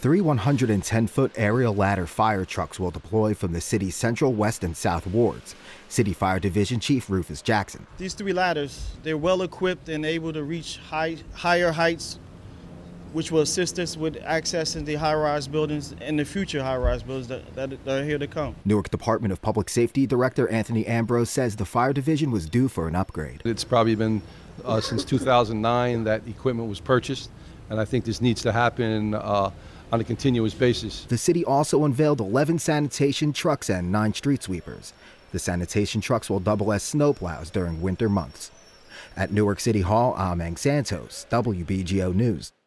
3 110-foot aerial ladder fire trucks will deploy from the city's central, west, and south wards. City Fire Division Chief Rufus Jackson. These 3 ladders, they're well equipped and able to reach higher heights, which will assist us with accessing the high-rise buildings and the future high-rise buildings that are here to come. Newark Department of Public Safety Director Anthony Ambrose says the fire division was due for an upgrade. It's probably been since 2009 that equipment was purchased, and I think this needs to happen on a continuous basis. The city also unveiled 11 sanitation trucks and 9 street sweepers. The sanitation trucks will double as snowplows during winter months. At Newark City Hall, I'm Ang Santos, WBGO News.